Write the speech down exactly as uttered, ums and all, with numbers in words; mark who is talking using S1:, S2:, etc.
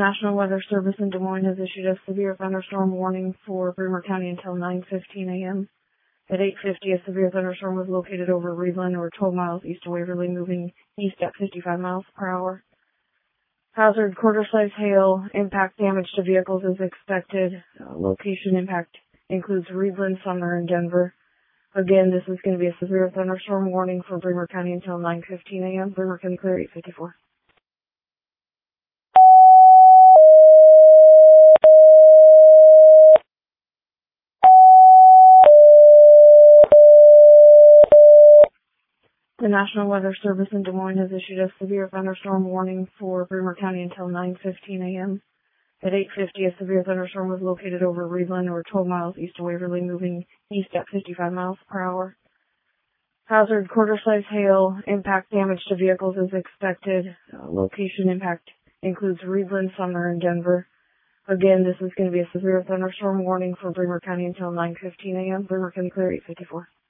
S1: The National Weather Service in Des Moines has issued a severe thunderstorm warning for Bremer County until nine fifteen a m At eight fifty, a severe thunderstorm was located over Reedland, or twelve miles east of Waverly, moving east at fifty-five miles per hour. Hazard quarter-size hail impact damage to vehicles is expected. Uh, location impact includes Reedland, Sumner, and Denver. Again, this is going to be a severe thunderstorm warning for Bremer County until nine fifteen a m Bremer County clear eight fifty-four. The National Weather Service in Des Moines has issued a severe thunderstorm warning for Bremer County until nine fifteen a m At eight fifty, a severe thunderstorm was located over Reedland, or twelve miles east of Waverly, moving east at fifty-five miles per hour. Hazard quarter-size hail impact damage to vehicles is expected. Uh, location impact includes Reedland, Sumner, and Denver. Again, this is going to be a severe thunderstorm warning for Bremer County until nine fifteen a m Bremer County clear eight fifty-four.